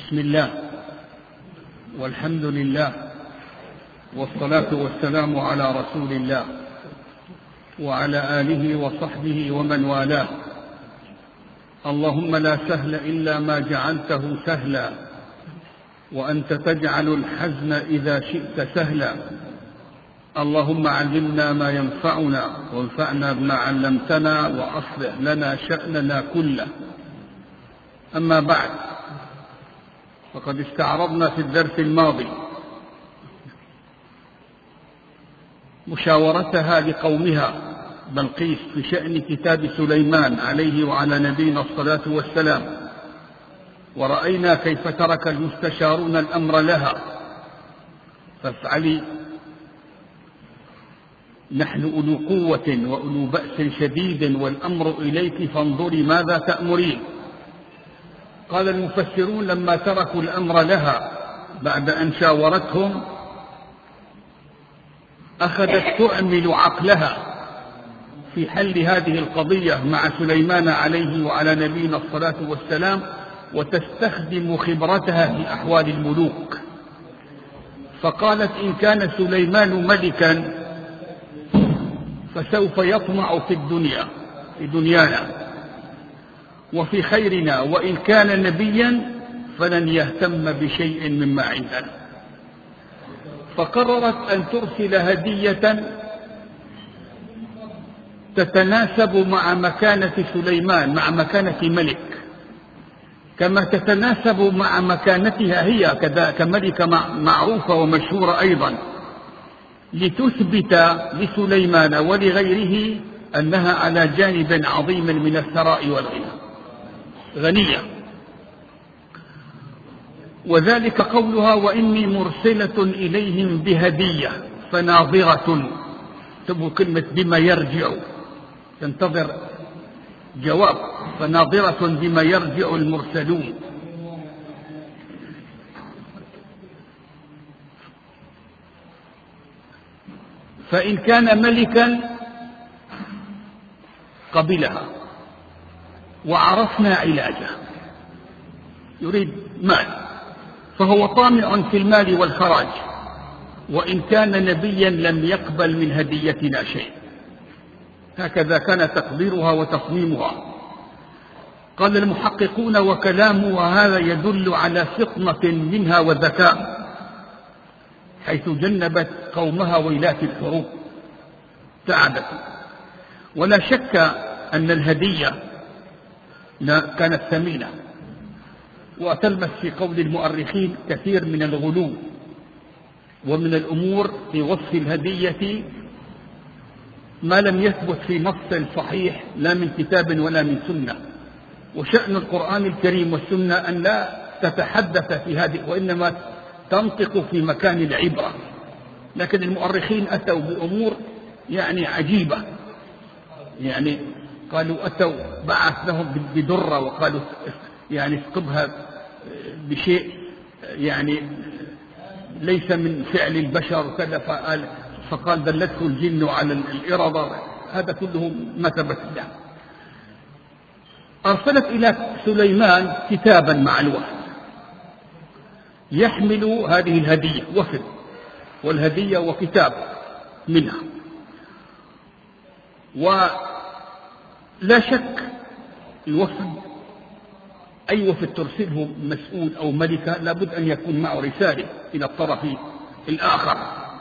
بسم الله والحمد لله والصلاة والسلام على رسول الله وعلى آله وصحبه ومن والاه. اللهم لا سهل إلا ما جعلته سهلا وأنت تجعل الحزن إذا شئت سهلا. اللهم علمنا ما ينفعنا وانفعنا بما علمتنا وأصلح لنا شأننا كله. أما بعد، فقد استعرضنا في الدرس الماضي مشاورتها لقومها بلقيس في شأن كتاب سليمان عليه وعلى نبينا الصلاة والسلام، ورأينا كيف ترك المستشارون الأمر لها: فافعلي، نحن أولو قوة وأولو بأس شديد والأمر إليك فانظري ماذا تأمرين. قال المفسرون: لما تركوا الأمر لها بعد أن شاورتهم أخذت تعمل عقلها في حل هذه القضية مع سليمان عليه وعلى نبينا الصلاة والسلام، وتستخدم خبرتها في أحوال الملوك. فقالت: إن كان سليمان ملكا فسوف يطمع في الدنيا، في دنيانا وفي خيرنا، وإن كان نبيا فلن يهتم بشيء مما عندنا. فقررت أن ترسل هدية تتناسب مع مكانة سليمان، مع مكانة ملك، كما تتناسب مع مكانتها هي كملكة معروفة ومشهورة أيضا، لتثبت لسليمان ولغيره أنها على جانب عظيم من الثراء والغنى، غنية. وذلك قولها: وإني مرسلة إليهم بهدية فناظرة. تبقى كلمة بما يرجع، تنتظر جواب، فناظرة بما يرجع المرسلون. فإن كان ملكا قبلها، وعرفنا علاجه، يريد مال فهو طامع في المال والخراج، وإن كان نبيا لم يقبل من هديتنا شيء. هكذا كان تقديرها وتصميمها. قال المحققون: وكلامها هذا يدل على فطنة منها وذكاء، حيث جنبت قومها ويلات الحروب، تعبت. ولا شك أن الهدية كانت ثمينة، وتلمس في قول المؤرخين كثير من الغلو ومن الأمور في وصف الهدية ما لم يثبت في نص صحيح لا من كتاب ولا من سنة. وشأن القرآن الكريم والسنة أن لا تتحدث في هذه، وإنما تنطق في مكان العبرة. لكن المؤرخين أتوا بأمور عجيبة، قالوا أتوا بعث لهم بدرة وقالوا اسقبها بشيء ليس من فعل البشر وكذا، فقال دلته الجن على الإرض. هذا كله ما ثبت له. أرسلت إلى سليمان كتابا مع الوفد يحمل هذه الهدية، وفد والهدية وكتاب منها. ولا شك الوفد، أي وفد ترسله مسؤول أو ملكة لابد أن يكون معه رسالة إلى الطرف الآخر،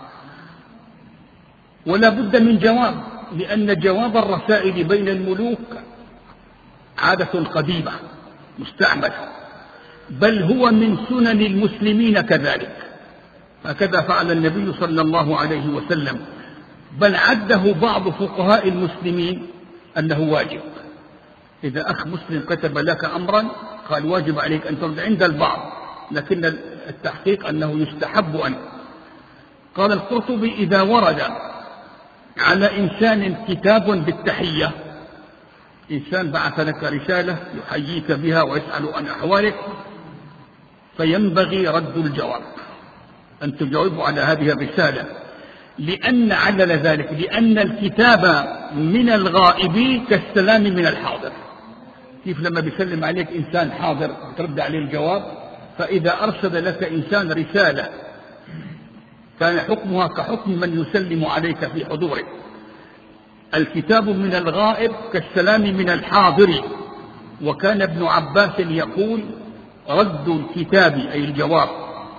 ولا بد من جواب، لأن جواب الرسائل بين الملوك عادة قديمة مستعملة، بل هو من سنن المسلمين كذلك. هكذا فعل النبي صلى الله عليه وسلم، بل عده بعض فقهاء المسلمين أنه واجب. إذا أخ مسلم كتب لك أمرا قال واجب عليك أن ترد عند البعض، لكن التحقيق أنه يستحب أن. قال القرطبي: إذا ورد على إنسان كتاب بالتحية، إنسان بعث لك رسالة يحييك بها ويسأل عن أحوالك، فينبغي رد الجواب، أن تجاوب على هذه الرسالة، لأن علل ذلك لأن الكتاب من الغائب كالسلام من الحاضر. كيف لما بيسلم عليك إنسان حاضر ترد عليه الجواب، فإذا أرسل لك إنسان رسالة كان حكمها كحكم من يسلم عليك في حضوره. الكتاب من الغائب كالسلام من الحاضر. وكان ابن عباس يقول: رد الكتاب أي الجواب،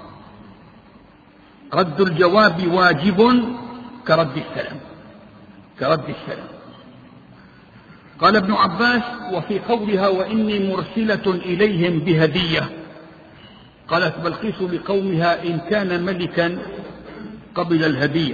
رد الجواب واجب كرد السلام، كرد السلام. قال ابن عباس: وفي قولها وإني مرسلة إليهم بهدية، قالت بلقيس لقومها: إن كان ملكا قبل الهدية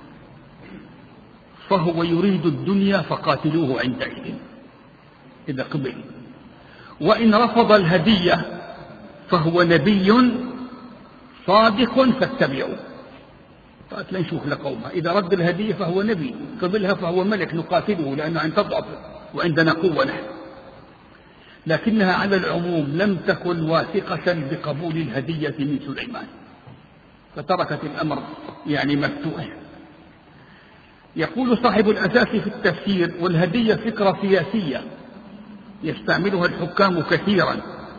فهو يريد الدنيا فقاتلوه عندئذ إذا قبل، وإن رفض الهدية فهو نبي صادق فاتبعوه. قالت لن نشوف لقومها، إذا رد الهدية فهو نبي، قبلها فهو ملك نقاتله لأنه عند تضعف وعندنا قوة نحن. لكنها على العموم لم تكن واثقة بقبول الهدية من سليمان، فتركت الأمر مفتوح. يقول صاحب الأساس في التفسير: والهدية فكرة سياسية يستعملها الحكام كثيرا،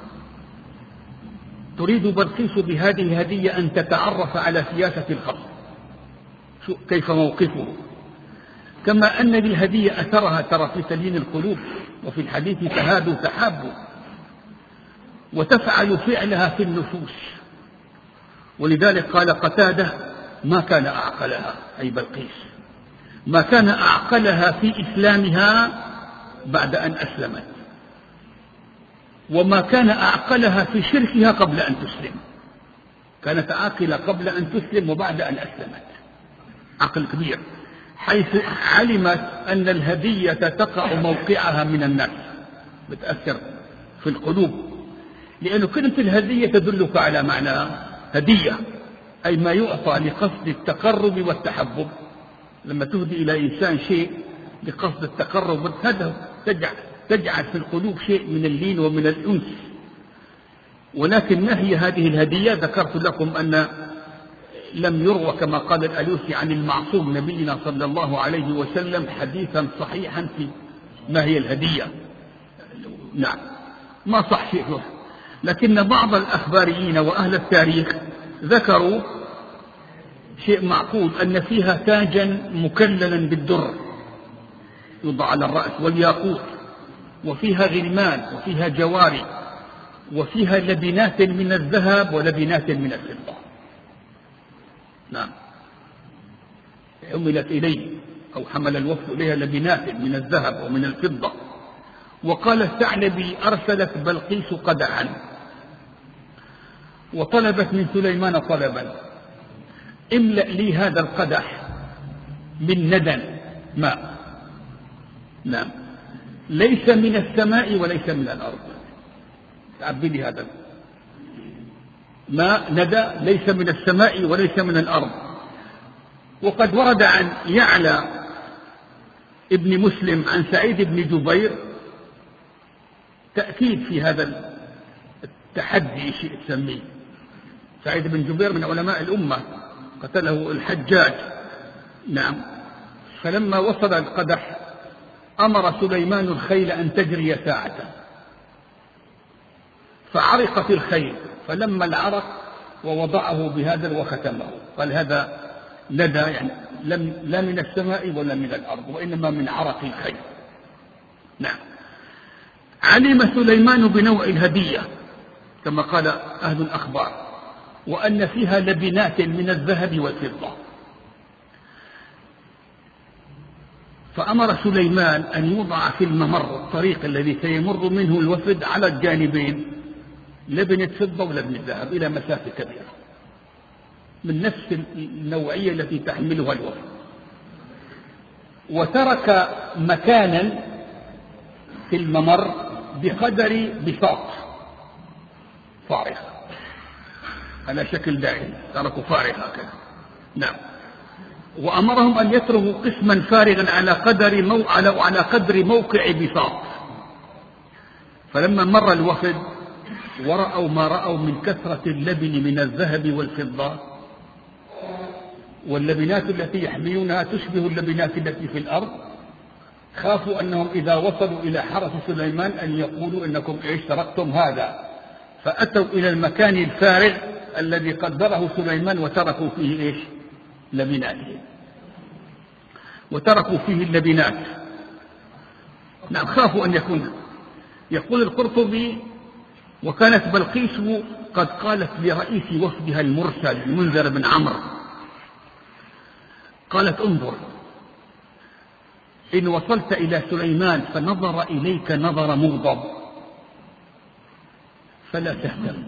تريد بلقيس بهذه الهدية أن تتعرف على سياسة الخصم كيف موقفه، كما أن للهدية أثرها ترى في تليين القلوب، وفي الحديث تهادوا تحابوا، وتفعل فعلها في النفوس. ولذلك قال قتادة: ما كان أعقلها أي بلقيس، ما كان أعقلها في إسلامها بعد أن أسلمت، وما كان أعقلها في شركها قبل أن تسلم. كانت عاقلة قبل أن تسلم وبعد أن أسلمت، عقل كبير، حيث علمت أن الهدية تقع موقعها من الناس، بتأثر في القلوب، لأن كلمة الهدية تدلك على معنى هدية، أي ما يعطى لقصد التقرب والتحبب. لما تهدي إلى إنسان شيء لقصد التقرب والهدف تجعل في القلوب شيء من اللين ومن الأنس. ولكن ما هي هذه الهدية؟ ذكرت لكم أن لم يروى كما قال الألوسي عن المعصوم نبينا صلى الله عليه وسلم حديثا صحيحا في ما هي الهدية. نعم، ما صح شيء، لكن بعض الأخباريين وأهل التاريخ ذكروا شيء معقول، أن فيها تاجا مكللا بالدر يوضع على الرأس والياقوت، وفيها غلمان، وفيها جواري، وفيها لبنات من الذهب ولبنات من الفضة. نعم، حملت إليه أو حمل الوفد إليها لبنات من الذهب ومن الفضة. وقال الثعلبي: أرسلت بلقيس قدحا وطلبت من سليمان طلبا: املأ لي هذا القدح من ندى ماء. نعم، ليس من السماء وليس من الأرض، تعبي لي هذا ماء ندى ليس من السماء وليس من الأرض. وقد ورد عن يعلى ابن مسلم عن سعيد بن جبير تأكيد في هذا التحدي، شيء تسميه. سعيد بن جبير من علماء الأمة، قتله الحجاج. نعم، فلما وصل القدح أمر سليمان الخيل أن تجري ساعة، فعرقت الخيل، فلما العرق ووضعه بهذا وختمه، قال: هذا ندى، لا من السماء ولا من الأرض، وإنما من عرق الخيل. نعم، علم سليمان بنوع الهدية كما قال أهل الأخبار، وأن فيها لبنات من الذهب والفضة. فأمر سليمان أن يوضع في الممر، الطريق الذي سيمر منه الوفد، على الجانبين لبنة فضة ولبنة ذهب إلى مسافة كبيرة من نفس النوعية التي تحملها الوفد. وترك مكانا في الممر بقدر بساط فارغ على شكل دائري، تركوا فارغ هكذا. نعم، وأمرهم أن يتركوا قسما فارغا على قدر موقع بساط. فلما مر الوفد ورأوا ما رأوا من كثرة اللبن من الذهب والفضة، واللبنات التي يحملونها تشبه اللبنات التي في الأرض، خافوا أنهم إذا وصلوا إلى حرس سليمان أن يقولوا إنكم إيش سرقتم هذا، فأتوا إلى المكان الفارغ الذي قدره سليمان وتركوا فيه إيش؟ لبناته، وتركوا فيه اللبنات. نعم، خافوا أن يكون. يقول القرطبي: وكانت بلقيس قد قالت لرئيس وفدها المرسل المنذر بن عمرو، قالت: انظر، إن وصلت إلى سليمان فنظر إليك نظر مغضب فلا تهتم،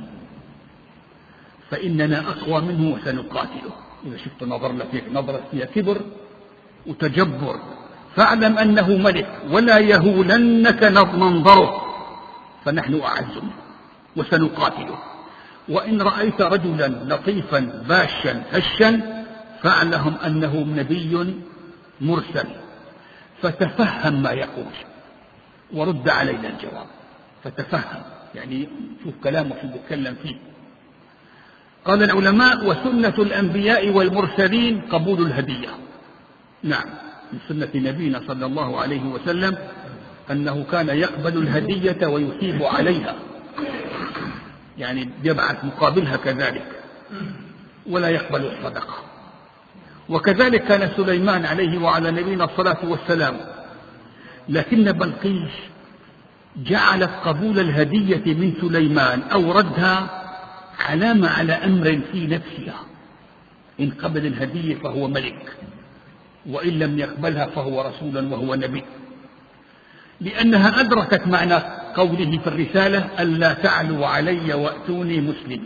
فإننا أقوى منه وسنقاتله. إذا شفت نظر لك نظرة فيها كبر وتجبر فاعلم أنه ملك ولا يهولنك منظره، فنحن أعز منه وسنقاتله. وإن رأيت رجلا لطيفا باشا هشا فاعلم أنه نبي مرسل، فتفهم ما يقول ورد علينا الجواب. فتفهم يعني شوف كلامه شو بيتكلم فيه. قال العلماء: وسنة الأنبياء والمرسلين قبول الهدية. نعم، من سنة نبينا صلى الله عليه وسلم أنه كان يقبل الهدية ويثيب عليها، يعني يبعث مقابلها كذلك، ولا يقبل الصدقة. وكذلك كان سليمان عليه وعلى نبينا الصلاة والسلام، لكن بلقيس جعلت قبول الهدية من سليمان أو ردها علامة على أمر في نفسها: إن قبل الهدية فهو ملك، وإن لم يقبلها فهو رسول وهو نبي، لأنها أدركت معنى قوله في الرسالة: ألا تعلوا علي وأتوني مسلمين.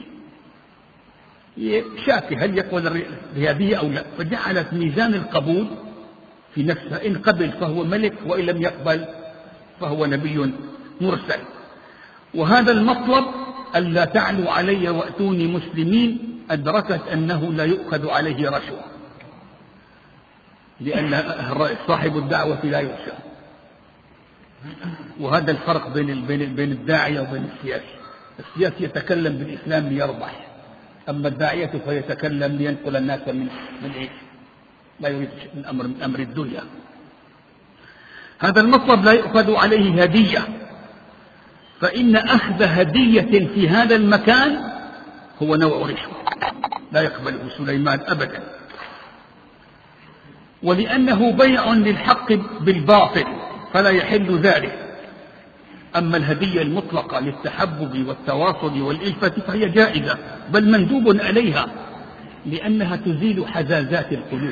شاكي هل يقبل الهدية أو لا، فجعلت ميزان القبول في نفسها: إن قبل فهو ملك، وإن لم يقبل فهو نبي مرسل. وهذا المطلب ألا تعلوا علي وأتوني مسلمين أدركت أنه لا يؤخذ عليه رشوة، لأن صاحب الدعوة لا يرشى. وهذا الفرق بين الداعية وبين السياسي. السياسي يتكلم بالإسلام ليربح، أما الداعية فيتكلم لينقل الناس من إيش؟ لا يريد من أمر الدنيا. هذا المطلب لا يؤخذ عليه هدية، فإن أخذ هدية في هذا المكان هو نوع رشوة لا يقبله سليمان أبدا، ولأنه بيع للحق بالباطل فلا يحل ذلك. أما الهدية المطلقة للتحبب والتواصل والإلفة فهي جائزة، بل مندوب عليها، لأنها تزيل حزازات القلوب.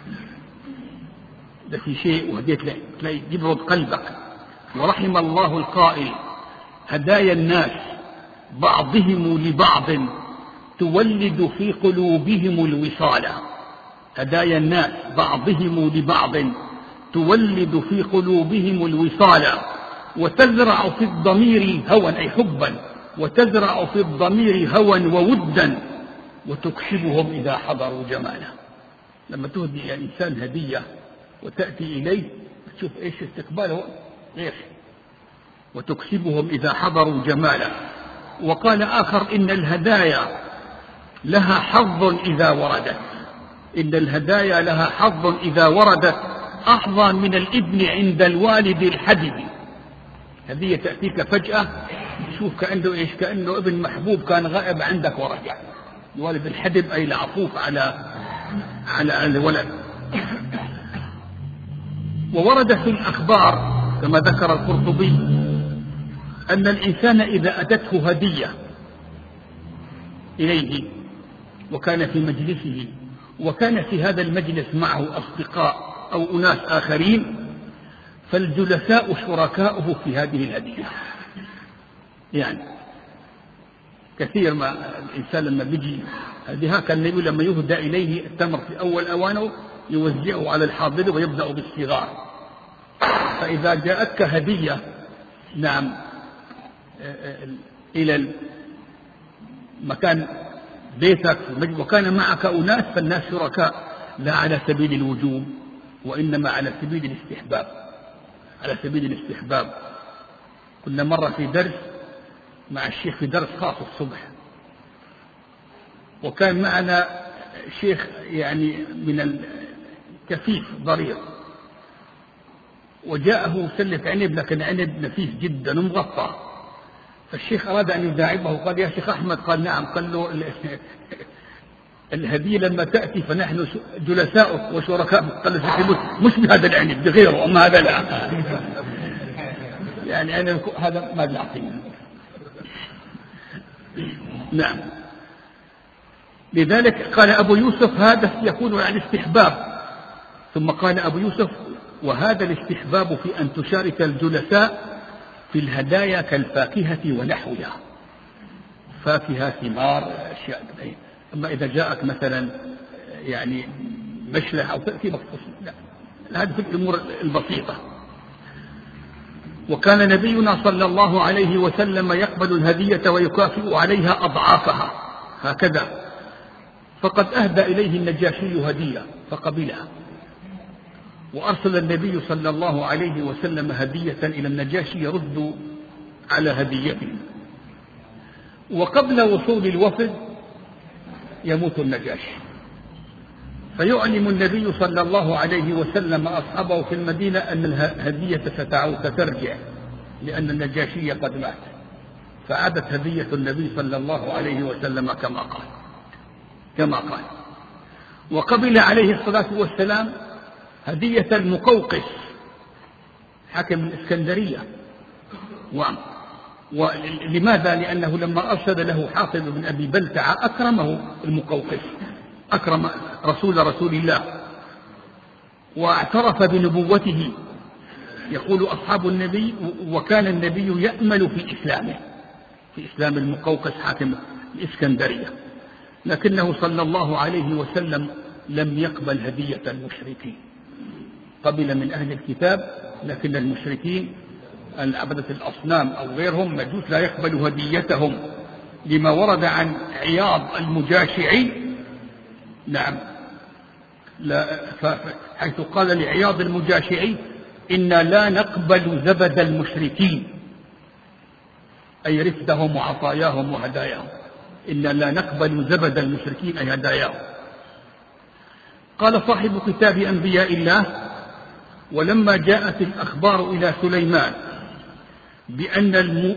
ده في شيء وهديت تلاقي يبرد قلبك. ورحم الله القائل: هدايا الناس بعضهم لبعض تولد في قلوبهم الوصال. هدايا الناس بعضهم لبعض تولد في قلوبهم الوصال، وتزرع في الضمير هوى أي حبا، وتزرع في الضمير هوى وودا، وتكسبهم إذا حضروا جمالا. لما تهدي إلى إنسان هدية وتأتي إليه تشوف إيش استقباله غير، وتكسبهم إذا حضروا جمالا. وقال آخر: إن الهدايا لها حظ إذا وردت، إن الهدايا لها حظ إذا وردت أحظى من الابن عند الوالد الحدب. هدية تأتيك فجأة تشوف كأنه إيش؟ كأنه ابن محبوب كان غائب عندك ورجع. الوالد الحدب أي العطوف على الولد. وورد في الأخبار كما ذكر القرطبي أن الإنسان إذا أتته هدية إليه وكان في مجلسه، وكان في هذا المجلس معه أصدقاء أو أناس آخرين، فالجلساء شركاؤه في هذه الهدية. يعني كثير ما الإنسان لما بيجي هذه كان النبي لما يهدى إليه التمر في أول أوانه يوزعه على الحاضر ويبدأ بالصغار. فإذا جاءتك هدية نعم إلى مكان بيتك وكان معك أناس، فالناس شركاء لا على سبيل الوجوب وإنما على سبيل الاستحباب. على سبيل الاستحباب. كنا مرة في درس مع الشيخ في درس خاص الصبح، وكان معنا شيخ يعني من الكفيف ضرير، وجاءه سلة عنب لكن عنب نفيس جدا ومغطى، الشيخ أراد أن يداعبه، قال يا شيخ أحمد، قال نعم، قال له الهدية لما تأتي فنحن جلساؤك وشركاؤك، قال له مش بهذا العنب، بغيره، أما هذا لا. يعني أنا هذا ما بيعطينا. نعم. لذلك قال أبو يوسف هذا يكون على الاستحباب. ثم قال أبو يوسف وهذا الاستحباب في أن تشارك الجلساء في الهدايا كالفاكهة ونحوها، فاكهة ثمار أشياء. أما إذا جاءك مثلا يعني مشلح أو تأتي مخصوص، لا، هذه في الأمور البسيطة. وكان نبينا صلى الله عليه وسلم يقبل الهدية ويكافئ عليها أضعافها هكذا. فقد أهدى إليه النجاشي هدية فقبلها، وأرسل النبي صلى الله عليه وسلم هدية إلى النجاشي يرد على هديته. وقبل وصول الوفد يموت النجاشي، فيعلم النبي صلى الله عليه وسلم أصحابه في المدينة أن الهدية سترجع، لأن النجاشي قد مات. فعادت هدية النبي صلى الله عليه وسلم كما قال. وقبل عليه الصلاة والسلام هدية المقوقس حاكم الإسكندرية. ولماذا؟ لأنه لما أرسل له حاطب بن أبي بلتعة أكرمه المقوقس، أكرم رسول الله واعترف بنبوته. يقول أصحاب النبي وكان النبي يأمل في إسلام المقوقس حاكم الإسكندرية، لكنه صلى الله عليه وسلم لم يقبل هدية المشركين. قبل من أهل الكتاب، لكن المشركين عبدة الأصنام أو غيرهم مجوس لا يقبل هديتهم، لما ورد عن عياض المجاشعي. نعم، حيث قال لعياض المجاشعي إنا لا نقبل زبد المشركين، أي رفدهم وعطاياهم وهداياهم. إنا لا نقبل زبد المشركين أي هداياهم. قال صاحب كتاب أنبياء الله ولما جاءت الأخبار إلى سليمان بأن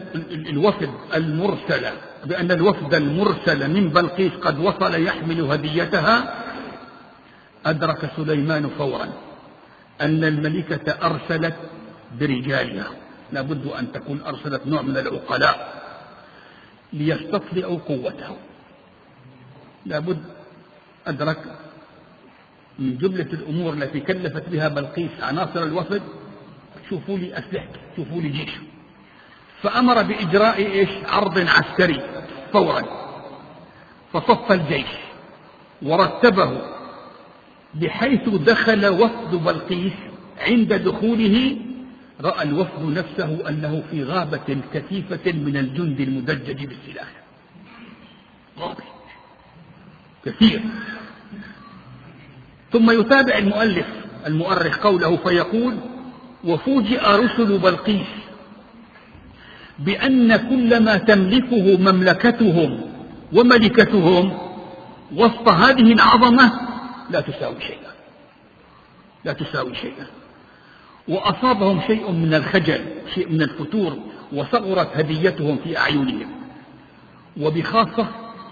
الوفد المرسل من بلقيس قد وصل يحمل هديتها، أدرك سليمان فورا أن الملكة أرسلت برجالها، لابد أن تكون أرسلت نوع من العقلاء ليستطلعوا قوته. لابد أدرك من جملة الأمور التي كلفت بها بلقيس عناصر الوفد، شوفوا لي أسلحة، شوفوا لي جيش. فأمر بإجراء عرض عسكري فورا، فصف الجيش ورتبه بحيث دخل وفد بلقيس. عند دخوله رأى الوفد نفسه أنه في غابة كثيفة من الجند المدجج بالسلاح، غابة كثير. ثم يتابع المؤرخ قوله فيقول وفوجئ رسل بلقيس بأن كل ما تملكه مملكتهم وملكتهم وسط هذه العظمة لا تساوي شيئا. وأصابهم شيء من الخجل، شيء من الفتور، وصغرت هديتهم في أعينهم. وبخاصة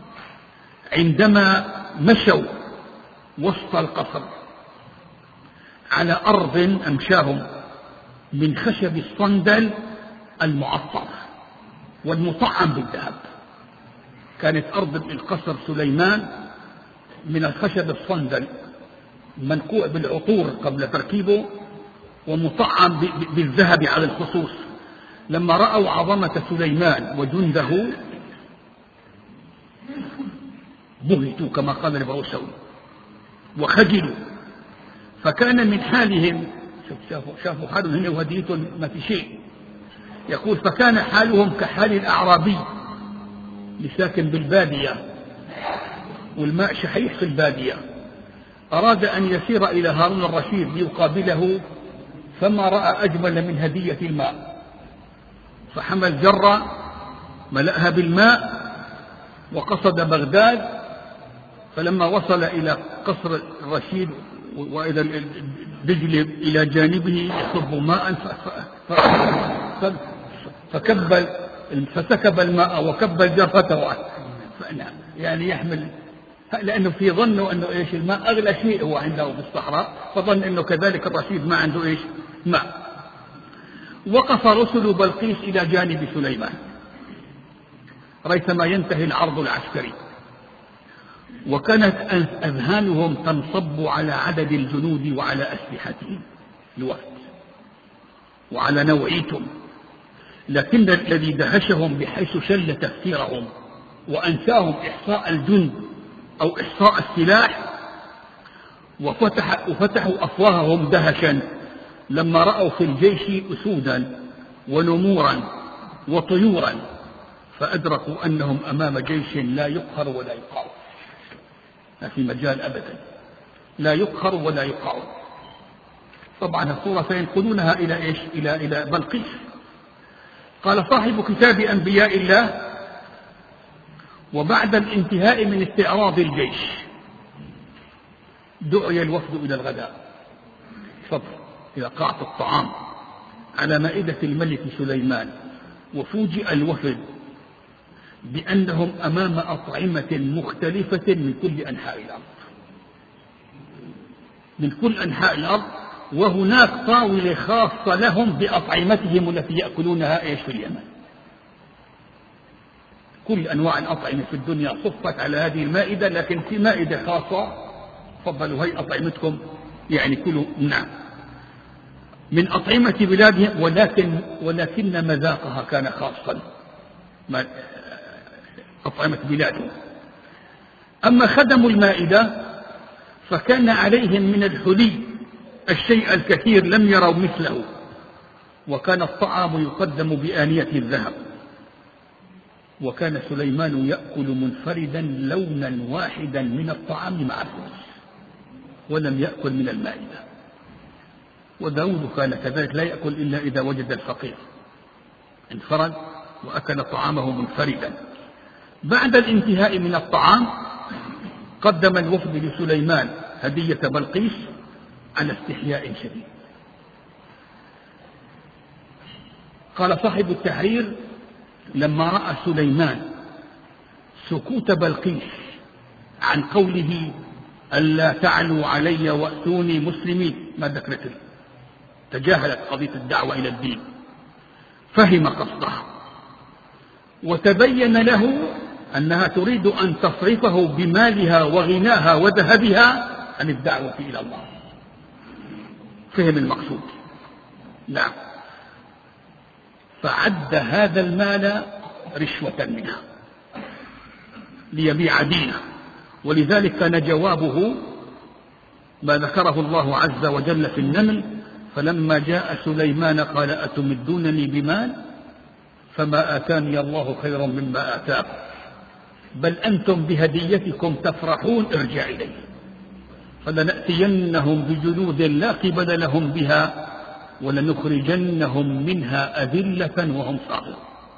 عندما مشوا وسط القصر على أرض أمشاهم من خشب الصندل المعطر والمطعم بالذهب. كانت أرض القصر سليمان من الخشب الصندل منقوع بالعطور قبل تركيبه ومطعم بالذهب على الخصوص. لما رأوا عظمة سليمان وجنده بهتوا كما قال البروسوي وخجلوا. فكان من حالهم، شافوا حالهم هنا وهديتهم ما في شيء. يقول فكان حالهم كحال الأعرابي لساكن بالبادية والماء شحيح في البادية، أراد أن يسير إلى هارون الرشيد ليقابله، فما رأى أجمل من هدية الماء، فحمل جرة ملأها بالماء وقصد بغداد. فلما وصل إلى قصر الرشيد وإذا الدجل إلى جانبه يصب ماء، فسكب الماء وكب الجرة فنعم يعني يحمل، لأنه في ظنه أنه إيش الماء أغلى شيء هو عنده في الصحراء، فظن أنه كذلك الرشيد ما عنده إيش ماء. وقف رسل بلقيس إلى جانب سليمان ريثما ينتهي العرض العسكري، وكانت أذهانهم تنصب على عدد الجنود وعلى أسلحتهم الوفد وعلى نوعيتهم، لكن الذي دهشهم بحيث شل تفكيرهم وأنساهم إحصاء الجند أو إحصاء السلاح، وفتحوا أفواههم دهشا لما رأوا في الجيش أسودا ونمورا وطيورا، فأدركوا أنهم أمام جيش لا يقهر ولا يقاوم، ما في مجال أبدا، لا يقهر ولا يقاوم. طبعا الصورة سينقلونها إلى إيش؟ إلى بلقيس. قال صاحب كتاب أنبياء الله: وبعد الانتهاء من استعراض الجيش دعي الوفد إلى الغداء، صبر إلى قاعة الطعام على مائدة الملك سليمان، وفوجئ الوفد بأنهم أمام أطعمة مختلفة من كل أنحاء الأرض، من كل أنحاء الأرض، وهناك طاولة خاصة لهم بأطعمتهم التي يأكلونها إيش في اليمن. كل أنواع الأطعمة في الدنيا صفت على هذه المائدة، لكن في مائدة خاصة تفضلوا هي أطعمتكم، يعني كلوا نعم من أطعمة بلادهم، ولكن مذاقها كان خاصا أطعمة بلادهم. أما خدم المائدة فكان عليهم من الحلي الشيء الكثير لم يروا مثله، وكان الطعام يقدم بآنية الذهب، وكان سليمان يأكل منفردا لونا واحدا من الطعام مع الفلس، ولم يأكل من المائدة. وداود كان كذلك لا يأكل إلا إذا وجد الفقير، انفرد وأكل طعامه منفردا. بعد الانتهاء من الطعام قدم الوفد لسليمان هدية بلقيس على استحياء شديد. قال صاحب التحرير: لما رأى سليمان سكوت بلقيس عن قوله ألا تعلوا علي وأتوني مسلمين، ما ذكرت، تجاهلت قضية الدعوة إلى الدين، فهم قصدها، وتبين له أنها تريد أن تصرفه بمالها وغناها وذهبها عن الدعوة إلى الله، فهم المقصود. نعم، فعد هذا المال رشوة منها ليبيع دينه، ولذلك كان جوابه ما ذكره الله عز وجل في النمل: فلما جاء سليمان قال أتمدونني بمال فما آتاني الله خيرا مما آتاكم بل أنتم بهديتكم تفرحون ارجع إليه فلنأتينهم بجنود لا قبل لهم بها ولنخرجنهم منها أذلة وهم صاغرون.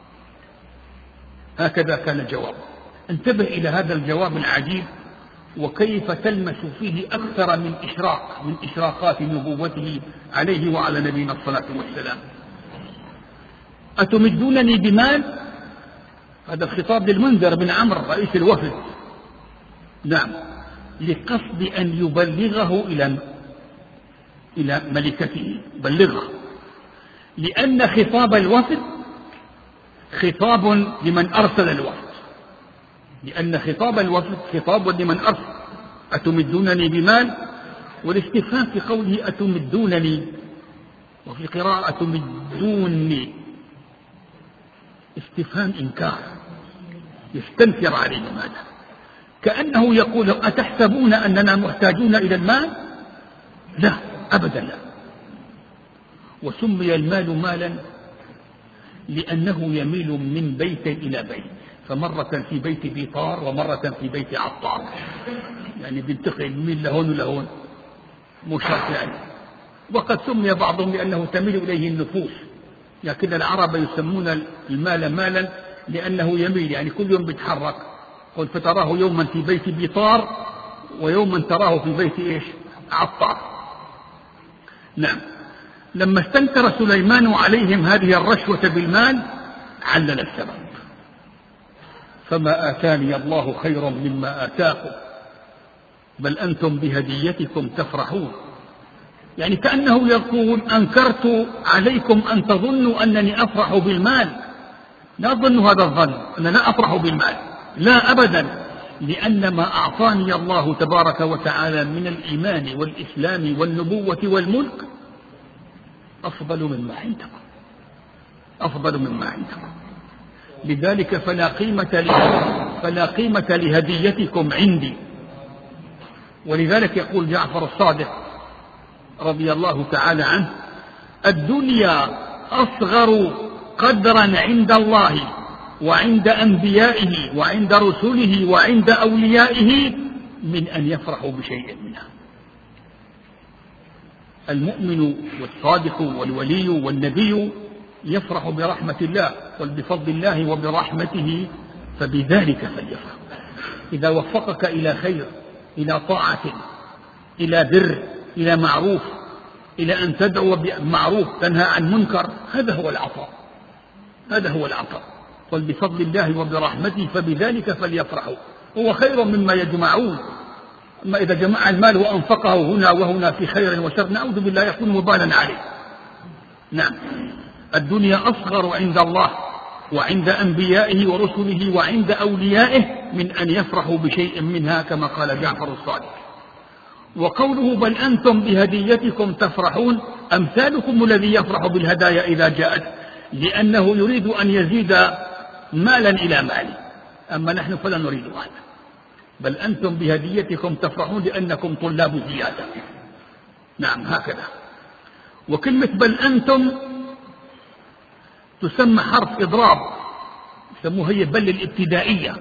هكذا كان الجواب. انتبه إلى هذا الجواب العجيب، وكيف تلمس فيه أكثر من إشراق من إشراقات نبوته عليه وعلى نبينا الصلاة والسلام. أتمدونني بمال، هذا الخطاب للمنذر بن عمرو رئيس الوفد، نعم، لقصد أن يبلغه إلى ملكته، بلغه، لأن خطاب الوفد خطاب لمن أرسل الوفد، لأن خطاب الوفد خطاب لمن أرسل. أتمدونني بمال، والاستفهام في قوله أتمدونني وفي قراءة أتمدوني استفهام إنكار يستنكر عليهم هذا، كأنه يقول أتحسبون أننا محتاجون إلى المال؟ لا أبدا لا. وسمي المال مالا لأنه يميل من بيت إلى بيت، فمرة في بيت بيطار ومرة في بيت عطار، يعني بينتقل من لهون ولهون مو شرط يعني. وقد سمي بعضهم لأنه تميل إليه النفوس، لكن العرب يسمون المال مالا لأنه يميل، يعني كل يوم بيتحرك، قل فتراه يوما في بيت بيطار ويوما تراه في بيت إيش؟ عطار. نعم، لما استنكر سليمان عليهم هذه الرشوة بالمال علل السبب: فما آتاني الله خيرا مما آتاكم بل أنتم بهديتكم تفرحون. يعني كأنه يقول: أنكرت عليكم أن تظنوا أنني أفرح بالمال، لا تظنوا هذا الظن، أنا لا أفرح بالمال، لا أبدا، لأن ما أعطاني الله تبارك وتعالى من الإيمان والإسلام والنبوة والملك أفضل مما عندكم. لذلك فلا قيمة لهديتكم عندي. ولذلك يقول جعفر الصادق رضي الله تعالى عنه: الدنيا أصغر قدرا عند الله وعند أنبيائه وعند رسله وعند أوليائه من أن يفرحوا بشيء منها. المؤمن والصادق والولي والنبي يفرح برحمة الله وبفضل الله وبرحمته، فبذلك فليفرح. إذا وفقك إلى خير، إلى طاعة، إلى بر، إلى معروف، إلى أن تدعو بمعروف تنهى عن منكر، هذا هو العطاء. قل بفضل الله وبرحمته فبذلك فليفرحوا هو خير مما يجمعون. أما إذا جمع المال وأنفقه هنا وهنا في خير وشر نعوذ بالله يكون مبالا عليه. نعم، الدنيا أصغر عند الله وعند أنبيائه ورسله وعند أوليائه من أن يفرحوا بشيء منها، كما قال جعفر الصادق. وقوله: بل أنتم بهديتكم تفرحون، أمثالكم الذي يفرح بالهدايا إذا جاءت، لأنه يريد أن يزيد مالا إلى ماله، أما نحن فلا نريد هذا. بل أنتم بهديتكم تفرحون لأنكم طلاب زيادة. نعم، هكذا. وكلمة بل أنتم تسمى حرف إضراب، يسموها هي بل الابتدائية.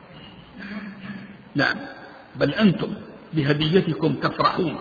نعم، بل أنتم بهديتكم تفرحون،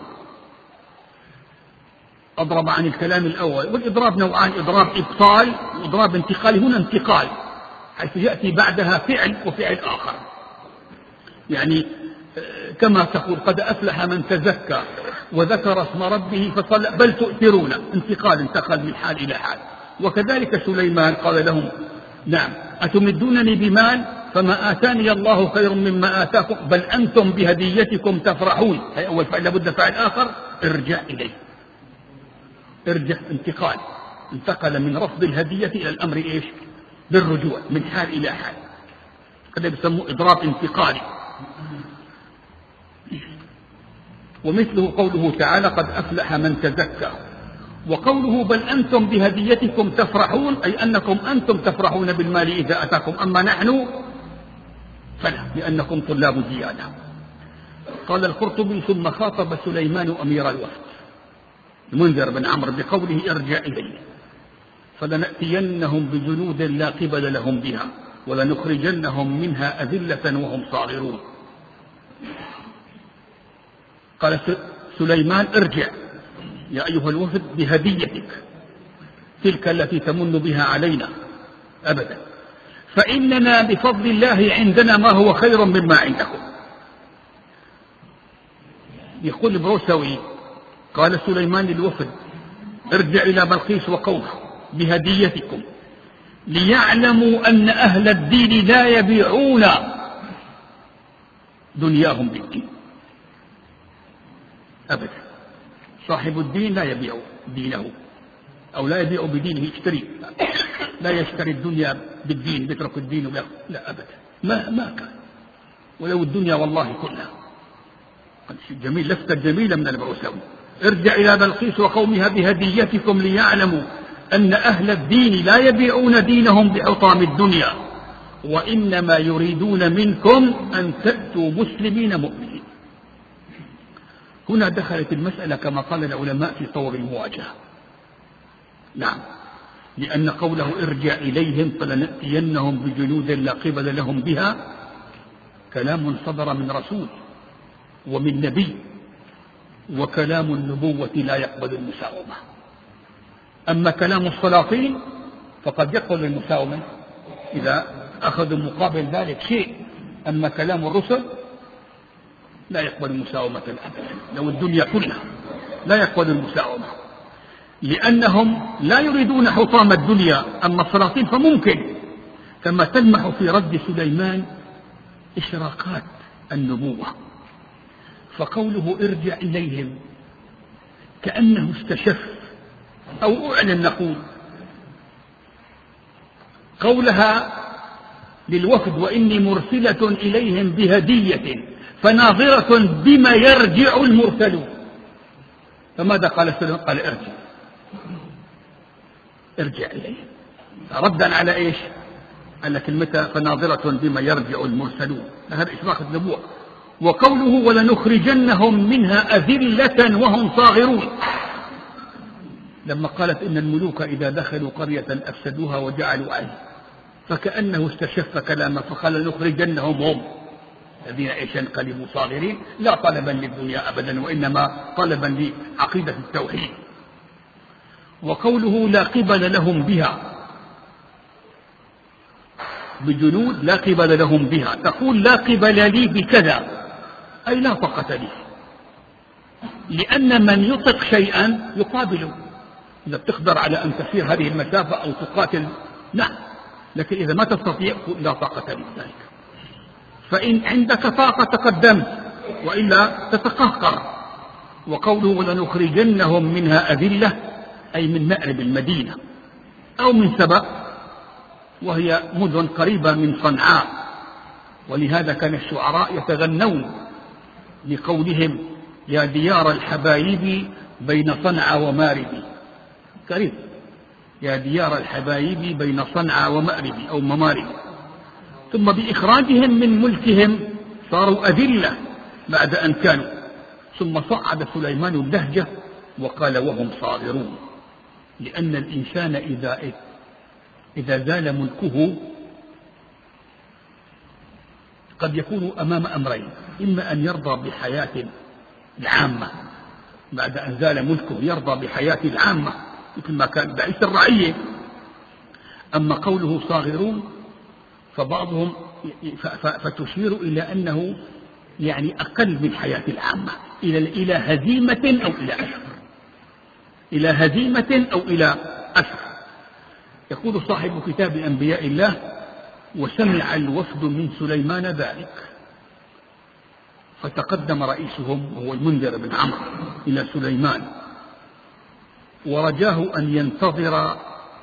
أضرب عن الكلام الأول. والإضراب نوعان: إضراب إبطال وإضراب انتقال. هنا انتقال حيث يأتي بعدها فعل وفعل آخر، يعني كما تقول: قد أفلح من تزكى وذكر اسم ربه فصلى بل تؤثرون، انتقال، انتقل من حال إلى حال. وكذلك سليمان قال لهم: نعم، أتمدونني بمال فما آتاني الله خير مما آتاكم بل أنتم بهديتكم تفرحون. هي أول فعل، لابد فعل آخر: ارجع إليه. ارجع، انتقال، انتقل من رفض الهدية إلى الأمر إيش؟ بالرجوع من حال إلى حال. هذا يسموه إضراب انتقالي. ومثله قوله تعالى: قد أفلح من تزكى. وقوله: بل أنتم بهديتكم تفرحون، أي أنكم أنتم تفرحون بالمال إذا أتاكم، أما نحن فلا، لأنكم طلاب زيادة. قال القرطبي: ثم خاطب سليمان أمير الوفد المنذر بن عمرو بقوله: ارجع إليه فلنأتينهم بجنود لا قبل لهم بها ولنخرجنهم منها أذلة وهم صاغرون. قال سليمان: ارجع يا أيها الوفد بهديتك تلك التي تمن بها علينا أبدا، فإننا بفضل الله عندنا ما هو خير مما عندكم. يقول البروسوي: قال سليمان للوفد: ارجع إلى بلقيس وقومه بهديتكم ليعلموا أن أهل الدين لا يبيعون دنياهم بالدين أبدا. صاحب الدين لا يبيع دينه، أو لا يبيع بدينه، يشتري، لا يشتري الدنيا بالدين، يترك الدين ويأخذ، لا أبدا، ما كان، ولو الدنيا والله كلها. جميل، لفتة جميلة من البروسوي: ارجع إلى بلقيس وقومها بهديتكم ليعلموا أن أهل الدين لا يبيعون دينهم بحطام الدنيا وإنما يريدون منكم أن تأتوا مسلمين مؤمنين. هنا دخلت المسألة كما قال العلماء في طور المواجهة. نعم، لأن قوله: ارجع إليهم فلنأتينهم بجنود لا قبل لهم بها كلام صدر من رسول ومن نبي، وكلام النبوة لا يقبل المساومة. أما كلام السلاطين فقد يقبل المساومة إذا أخذوا مقابل ذلك شيء، أما كلام الرسل لا يقبل المساومة أبدا، لو الدنيا كلها لا يقبل المساومة، لأنهم لا يريدون حطام الدنيا. أما السلاطين فممكن كما تلمح في رد سليمان إشراقات النبوة. فقوله ارجع إليهم كأنه استشف أو أعلن، نقول قولها للوفد وإني مرسلة إليهم بهدية فناظرة بما يرجع المرسلون. فماذا قال سليمان؟ قال ارجع إليهم، ردا على إيش؟ على كلمة فناظرة بما يرجع المرسلون، هذا إشراق النبوة. وقوله ولنخرجنهم منها أذلة وهم صاغرون، لما قالت إن الملوك إذا دخلوا قرية أفسدوها وجعلوا أهلها، فكأنه استشف كلامه فقال لنخرجنهم هم الذين ينقلبوا صاغرين، لا طلبا للدنيا أبدا وإنما طلبا لعقيدة التوحيد. وقوله لا قبل لهم بها بجنود لا قبل لهم بها، تقول لا قبل لي بكذا أي لا طاقة لي، لأن من يطق شيئا يقابله. إذا بتقدر على أن تسير هذه المسافة أو تقاتل نعم، لكن إذا ما تستطيع لا طاقة لي ذلك. فإن عندك طاقة تقدمت وإلا تتقهقر. وقوله ولنخرجنهم منها أذلة أي من مأرب المدينة أو من سبأ، وهي مدن قريبة من صنعاء، ولهذا كان الشعراء يتغنون لقولهم يا ديار الحبايب بين صنعاء ومارب، قريب، يا ديار الحبايب بين صنعاء ومأرب أو ممارب. ثم بإخراجهم من ملكهم صاروا أذلة بعد أن كانوا. ثم صعد سليمان اللهجة وقال وهم صاغرون، لأن الإنسان إذا زال ملكه قد يكون أمام أمرين: إما أن يرضى بحياة العامة بعد أن زال ملكه، يرضى بحياة العامة مثل ما كان رئيس الرعية. أما قوله صاغرون فبعضهم فتشير إلى أنه يعني أقل من حياة العامة، إلى هزيمة أو إلى أسر، إلى هزيمة أو إلى أسر. يقول صاحب كتاب أنبياء الله وسمع الوفد من سليمان ذلك، فتقدم رئيسهم وهو المنذر بن عمرو إلى سليمان ورجاه أن ينتظر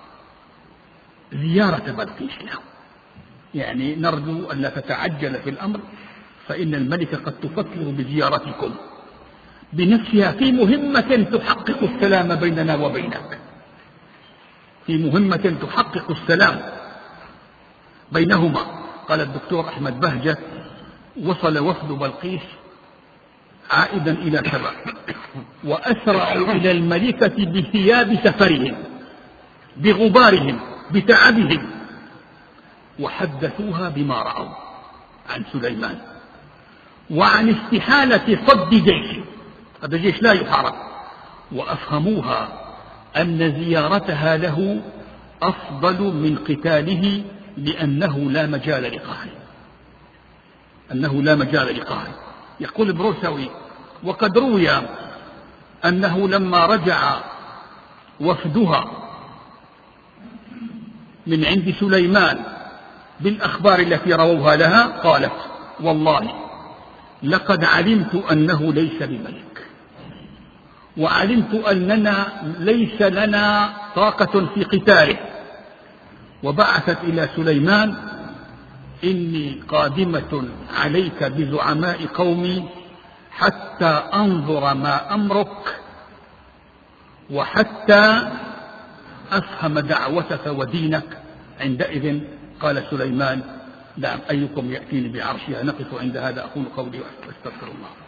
زيارة بلقيس له، يعني نرجو أن لا تتعجل في الأمر، فإن الملك قد تفكر بزيارتكم بنفسها في مهمة تحقق السلام بيننا وبينك، في مهمة تحقق السلام بينهما. قال الدكتور أحمد بهجة وصل وفد بلقيس عائدا إلى سبأ وأسرعوا إلى الملكة بثياب سفرهم بغبارهم بتعبهم، وحدثوها بما رأوا عن سليمان وعن استحالة صد جيش، هذا جيش لا يحارب، وأفهموها أن زيارتها له أفضل من قتاله لأنه لا مجال لقهره، أنه لا مجال لقهره. يقول البروسوي وقد روي أنه لما رجع وفدها من عند سليمان بالأخبار التي رووها لها قالت والله لقد علمت أنه ليس بملك، وعلمت أننا ليس لنا طاقة في قتاله، وبعثت إلى سليمان إني قادمة عليك بزعماء قومي حتى أنظر ما أمرك وحتى أفهم دعوتك ودينك. عندئذ قال سليمان نعم أيكم يأتيني بعرشها. نقف عند هذا، أقول قولي وأستغفر الله.